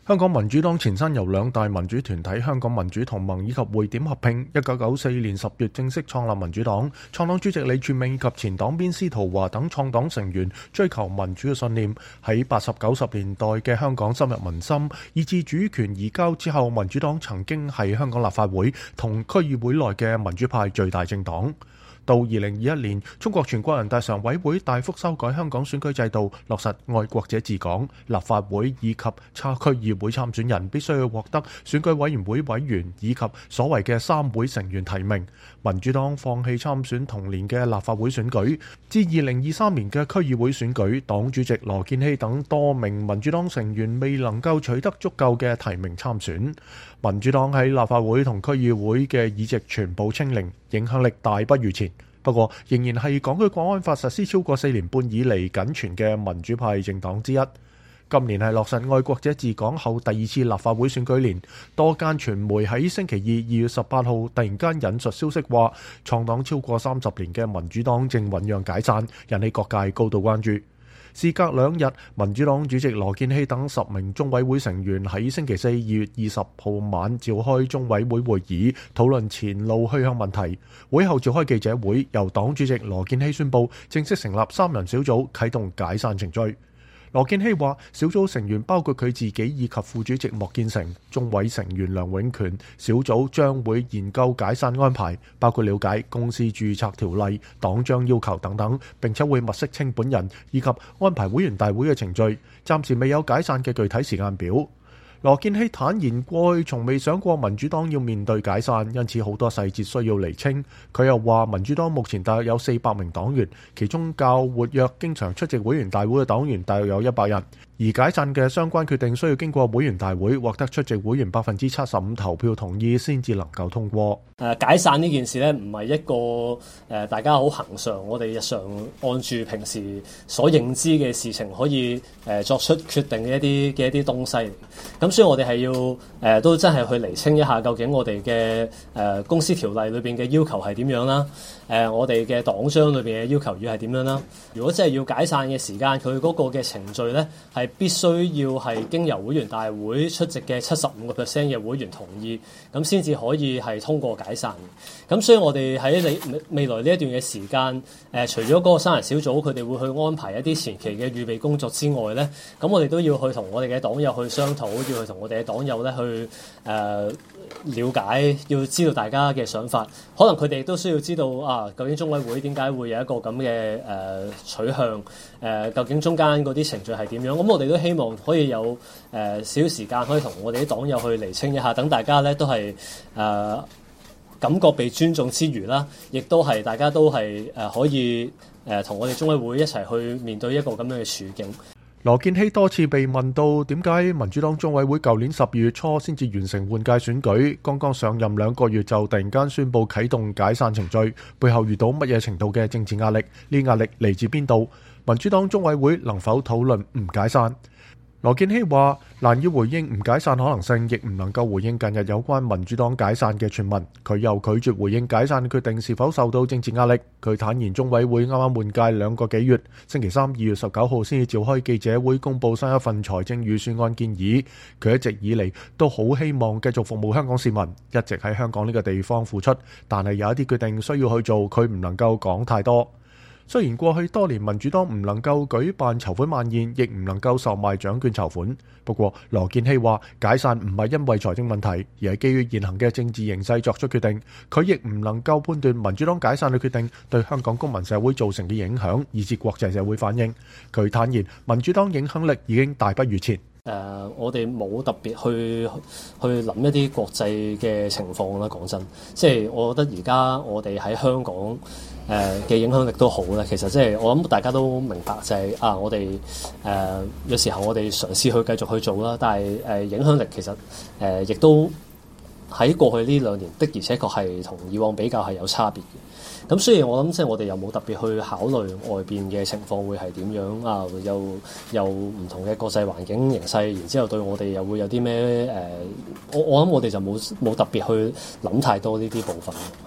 香港民主黨前身由兩大民主團體香港民主同盟以及匯點合併，1994年10月正式創立民主黨。創黨主席李柱銘及前黨鞭司徒華等創黨成員追求民主嘅信念，喺80、90年代嘅香港深入民心，以至主權移交之後，民主黨曾經係香港立法會同區議會內嘅民主派最大政黨。到2021年，中國全國人大常委會大幅修改香港選舉制度，落實愛國者治港，立法會以及差區議會參選人必須要獲得選舉委員會委員以及所謂嘅3會成員提名。民主黨放棄參選同年嘅立法會選舉，至2023年嘅區議會選舉，黨主席羅健熙等多名民主黨成員未能夠取得足夠嘅提名參選。民主黨喺立法會同區議會嘅議席全部清零，影響力大不如前。不過仍然係港區國安法實施超過4年半以嚟僅存嘅民主派政黨之一。今年係落實愛國者治港後第2次立法會選舉年，多間傳媒喺星期2月18號突然間引述消息話，創黨超過30年嘅民主黨正醞釀解散，引起各界高度關注。事隔2日，民主黨主席羅健熙等10名中委會成員喺星期4 2月20號晚召開中委會會議，討論前路去向問題。會後召開記者會，由黨主席羅健熙宣布正式成立3人小組，啟動解散程序。羅健熙話，小組成員包括佢自己以及副主席莫建成，中委成員梁永權。小組將會研究解散安排，包括了解公司註冊條例、黨章要求等等，並且會物色清本人以及安排會員大會嘅程序。暫時未有解散嘅具體時間表。羅健熙坦言，過去從未想過民主黨要面對解散，因此好多細節需要釐清。佢又話，民主黨目前大約有400名黨員，其中較活躍、經常出席會員大會嘅黨員大約有100人。而解散嘅相關決定需要經過會員大會獲得出席會員75%投票同意先至能夠通過。 解散呢件事呢，唔係一個大家好恆常，我哋日常按住平時所認知嘅事情可以作出決定嘅一啲東西。咁所以我哋係要都真係去釐清一下，究竟我哋嘅公司條例裏邊嘅要求係點樣啦？我哋嘅黨章裏邊嘅要求要係點樣啦？如果真係要解散嘅時間，佢嗰個嘅程序呢，係必須要係經由會員大會出席嘅75%嘅會員同意，咁先至可以係通過解散。咁所以我哋喺未來呢一段嘅時間，除咗嗰個3人小組佢哋會去安排一啲前期嘅預備工作之外呢，咁我哋都要去同我哋嘅黨友去商討，要去同我哋嘅黨友呢去了解，要知道大家嘅想法。可能佢哋都需要知道究竟中委會點解會有一個咁嘅取向？究竟中間嗰啲程序係點樣？咁我哋都希望可以有少時間可以同我哋啲黨友去釐清一下，等大家咧都係感覺被尊重之餘啦，亦都係大家都係可以同我哋中委會一齊去面對一個咁樣嘅處境。 羅健熙多次被問到點解民主黨中委會舊年12月初先至完成換屆選舉，剛剛上任2個月就突然間宣布啟動解散程序，背後遇到乜嘢程度嘅政治壓力？呢壓力嚟自邊度？民主黨中委會能否討論唔解散？羅健熙話難以回應唔解散可能性，亦唔能夠回應近日有關民主黨解散嘅傳聞。佢又拒絕回應解散決定是否受到政治壓力。佢坦言中委會啱啱換屆2個幾月，星期3 2月19號先至召開記者會公佈新一份財政預算案建議。佢一直以嚟都好希望繼續服務香港市民，一直喺香港呢個地方付出，但係有一啲決定需要去做，佢唔能夠講太多。雖然過去多年民主黨唔能夠舉辦籌款晚宴，亦唔能夠售賣獎券籌款，不過羅健熙話解散唔係因為財政問題，而係基於現行嘅政治形勢作出決定。佢亦唔能夠判斷民主黨解散嘅決定對香港公民社會造成嘅影響，以至國際社會反應。佢坦言民主黨影響力已經大不如前。 我哋冇特別去諗一啲國際嘅情況啦。講真，即係我覺得而家我哋喺香港嘅影響力都好咧。其實即係我諗大家都明白，就係我哋有時候我哋嘗試去繼續去做啦，但係影響力其實亦都喺過去呢2年的而且確係同以往比較係有差別嘅。咁雖然我諗即係我哋又冇特別去考慮外邊嘅情況會係點樣又唔同嘅國際環境形勢，然之後對我哋又會有啲咩我諗我哋就冇特別去諗太多呢啲部分。係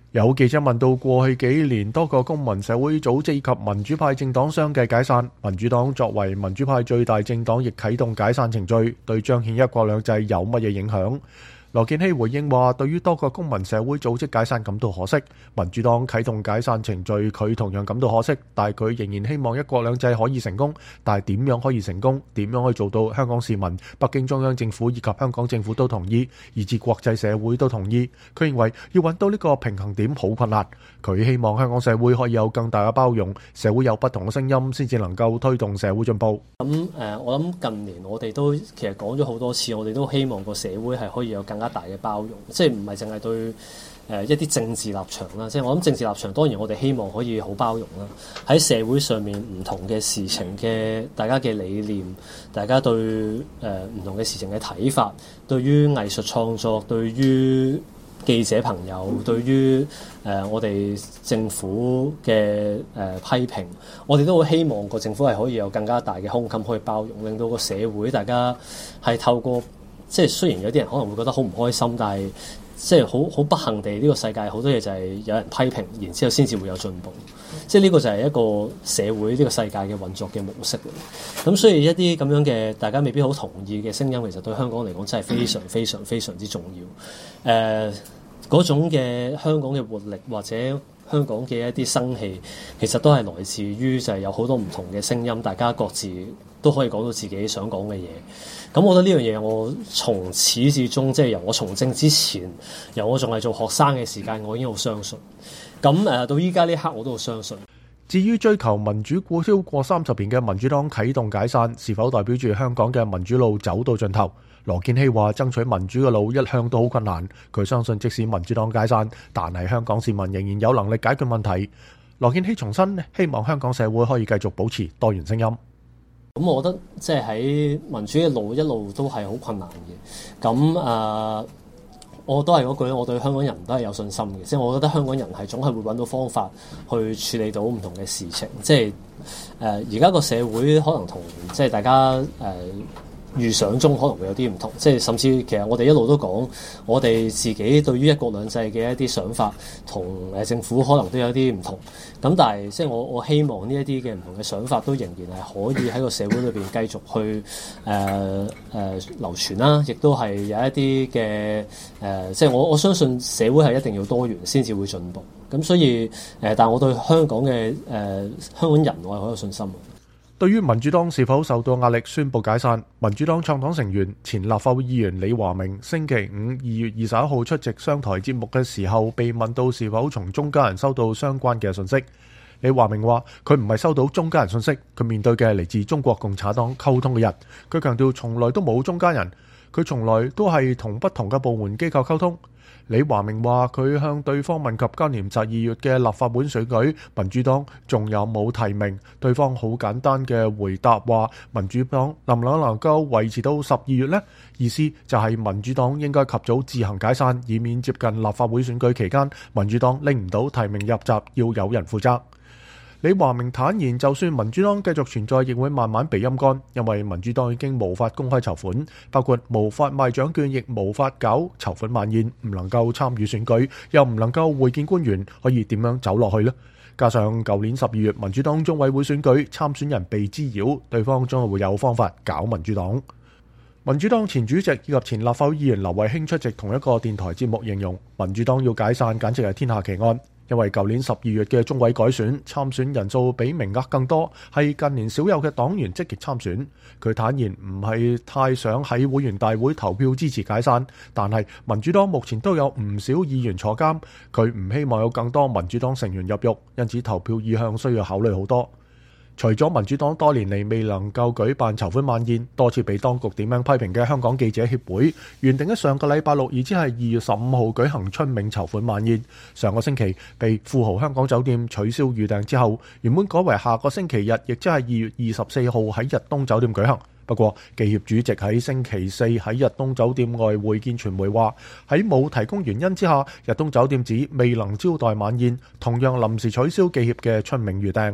有記者問到過去幾年多個公民社會組織以及民主派政黨相繼解散，民主黨作為民主派最大政黨亦啟動解散程序，對彰顯一國兩制有乜嘢影響？羅健熙回應話，對於多個公民社會組織解散感到可惜，民主黨啟動解散程序佢同樣感到可惜，但係佢仍然希望一國兩制可以成功，但係點樣可以成功，點樣可以做到香港市民、北京中央政府以及香港政府都同意，以至國際社會都同意。佢認為要揾到呢個平衡點好困難，佢希望香港社會可以有更大嘅包容，社會有不同嘅聲音先至能夠推動社會進步。 我諗近年我哋都其實講咗好多次，我哋都希望個社會係可以有更加大嘅包容，即係唔係淨係對一啲政治立場啦，即係我諗政治立場當然我哋希望可以好包容啦。喺社會上面唔同嘅事情嘅大家嘅理念，大家對唔同嘅事情嘅睇法，對於藝術創作，對於記者朋友，對於我哋政府嘅批評，我哋都好希望個政府係可以有更加大嘅胸襟可以包容，令到個社會大家係透過即係雖然有啲人可能會覺得好唔開心，但係即係好不幸地，呢個世界好多嘢就係有人批評，然之後先至會有進步。即係呢個就係一個社會呢個世界嘅運作嘅模式。咁所以一啲咁樣嘅大家未必好同意嘅聲音，其實對香港嚟講真係非常非常非常之重要。嗰種嘅香港嘅活力或者香港嘅一啲生氣，其實都係來自於就係有好多唔同嘅聲音，大家各自都可以講到自己想講嘅嘢。咁我覺得呢樣嘢，我從始至終，即係由我從政之前，由我仲係做學生嘅時間，我已經好相信。咁到依家呢刻，我都好相信。 至於追求民主超過30年嘅民主黨啟動解散，是否代表住香港嘅民主路走到盡頭？羅健熙話：爭取民主嘅路一向都好困難。佢相信即使民主黨解散，但係香港市民仍然有能力解決問題。羅健熙重申，希望香港社會可以繼續保持多元聲音。 咁我覺得即係喺民主嘅路一路都係好困難嘅。咁我都係嗰句，我對香港人都係有信心嘅。即係我覺得香港人係總係會揾到方法去處理到唔同嘅事情。即係而家個社會可能同即係大家預想中可能會有啲唔同，即係甚至其實我哋一路都講，我哋自己對於一國兩制嘅一啲想法，同政府可能都有啲唔同。咁但係即係我希望呢一啲嘅唔同嘅想法，都仍然係可以喺個社會裏邊繼續去流傳啦，亦都係有一啲嘅即係我相信社會係一定要多元先至會進步。咁所以但係我對香港嘅香港人我係好有信心。 對於民主黨是否受到壓力宣布解散，民主黨創黨成員前立法會議員李華明星期五2月21號出席商台節目嘅時候，被問到是否從中間人收到相關嘅信息。李華明話：佢唔係收到中間人信息，佢面對嘅係嚟自中國共產黨溝通嘅人。佢強調從來都冇中間人，佢從來都係同不同嘅部門機構溝通。李華明話：佢向對方問及今年2月嘅立法會選舉，民主黨仲有冇提名？對方好簡單嘅回答話：民主黨能夠維持到12月呢？意思就係民主黨應該及早自行解散，以免接近立法會選舉期間，民主黨拎唔到提名入閘，要有人負責。李華明坦言，就算民主黨繼續存在，亦會慢慢被陰乾，因為民主黨已經無法公開籌款，包括無法賣獎券，亦無法搞籌款晚宴，唔能夠參與選舉，又唔能夠會見官員，可以點樣走落去呢？加上舊年12月民主黨中委會選舉參選人被滋擾，對方將係會有方法搞民主黨。民主黨前主席以及前立法會議員劉慧卿出席同一個電台節目，形容民主黨要解散簡直係天下奇案。因為舊年12月嘅中委改選，參選人數比名額更多，係近年少有嘅黨員積極參選。佢坦言唔係太想喺會員大會投票支持解散，但係民主黨目前都有唔少議員坐監，佢唔希望有更多民主黨成員入獄，因此投票意向需要考慮好多。除咗民主黨多年嚟未能夠舉辦籌款晚宴，多次被當局點名批評嘅香港記者協會，原定喺上個禮拜6，亦即係2月15號舉行春茗籌款晚宴，上個星期被富豪香港酒店取消預訂之後，原本改為下個星期日，亦即係2月24號喺日東酒店舉行。不過，記協主席喺星期四喺日東酒店外會見傳媒話，喺冇提供原因之下，日東酒店指未能招待晚宴，同樣臨時取消記協嘅春茗預訂。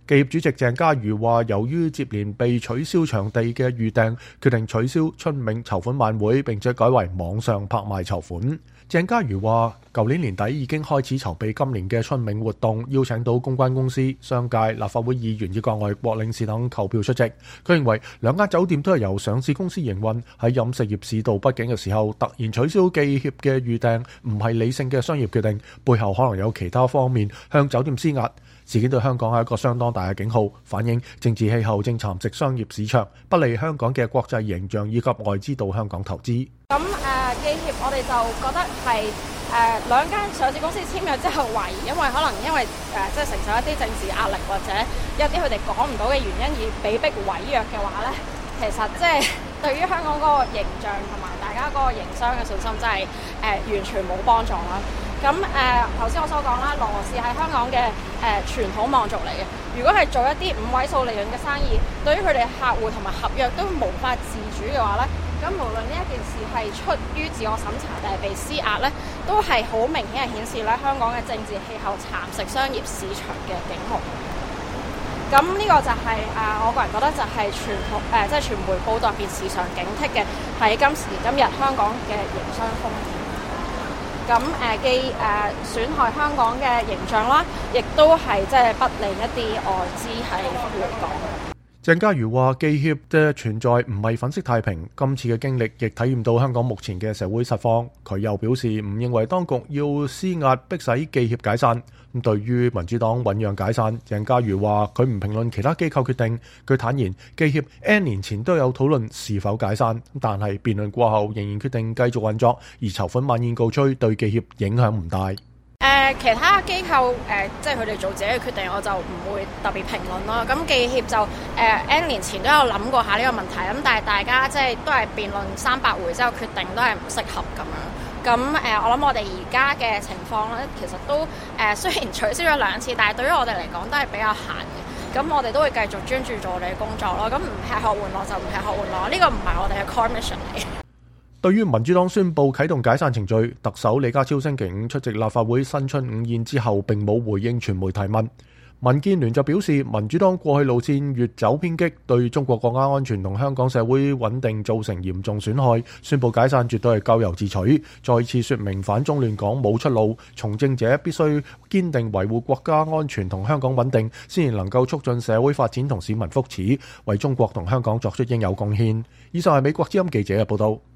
記協主席鄭家瑜話，由於接連被取消場地嘅預訂，決定取消春茗籌款晚會，並且改為網上拍賣籌款。鄭家瑜話，舊年年底已經開始籌備今年嘅春茗活動，邀請到公關公司、商界、立法會議員以及外國領事等購票出席。佢認為兩間酒店都係由上市公司營運，喺飲食業市道不景嘅時候，突然取消記協嘅預訂，唔係理性嘅商業決定，背後可能有其他方面向酒店施壓。事件對香港係一個相當大嘅警號，反映政治氣候正蠶食商業市場，不利香港嘅國際形象以及外資到香港投資。 咁記協我哋就覺得係兩間上市公司簽約之後懷疑，因為即係承受一啲政治壓力或者一啲佢哋講唔到嘅原因而被逼違約嘅話咧，其實即係對於香港嗰個形象同埋大家嗰個營商嘅信心真係完全冇幫助啦。咁頭先我所講啦，羅氏係香港嘅傳統望族嚟嘅。如果係做一啲5位數利潤嘅生意，對於佢哋客戶同埋合約都無法自主嘅話咧，咁無論呢一件事係出於自我審查定係被施壓咧，都係好明顯係顯示咧香港嘅政治氣候蠶食商業市場嘅警號。咁呢個就係我個人覺得就係即係傳媒報道入邊時常警惕嘅，喺今時今日香港嘅營商風險。咁既損害香港嘅形象啦，亦都係即係不利一啲外資喺回港。 鄭家瑜話：記協嘅存在唔係粉飾太平，今次嘅經歷亦體驗到香港目前嘅社會實況。佢又表示唔認為當局要施壓迫使記協解散。咁對於民主黨醞釀解散，鄭家瑜話佢唔評論其他機構決定。佢坦言記協 N 年前都有討論是否解散，但係辯論過後仍然決定繼續運作，而籌款晚宴告吹對記協影響唔大。 其他機構即係佢哋做自己嘅決定，我就唔會特別評論咯。咁記協就N 年前都有諗過下呢個問題，咁但係大家即係都係辯論300回之後決定都係唔適合咁樣。咁我諗我哋而家嘅情況咧，其實都雖然取消咗2次，但係對於我哋嚟講都係比較閒嘅。咁我哋都會繼續專注做我哋嘅工作咯。咁唔吃喝玩樂就唔吃喝玩樂，呢個唔係我哋嘅 core mission 嚟。 對於民主黨宣布啟動解散程序，特首李家超星期5出席立法會新春午宴之後並冇回應傳媒提問。民建聯就表示，民主黨過去路線越走偏激，對中國國家安全同香港社會穩定造成嚴重損害，宣布解散絕對係咎由自取，再次說明反中亂港冇出路，從政者必須堅定維護國家安全同香港穩定，先至能夠促進社會發展同市民福祉，為中國同香港作出應有貢獻。以上係美國之音記者嘅報道。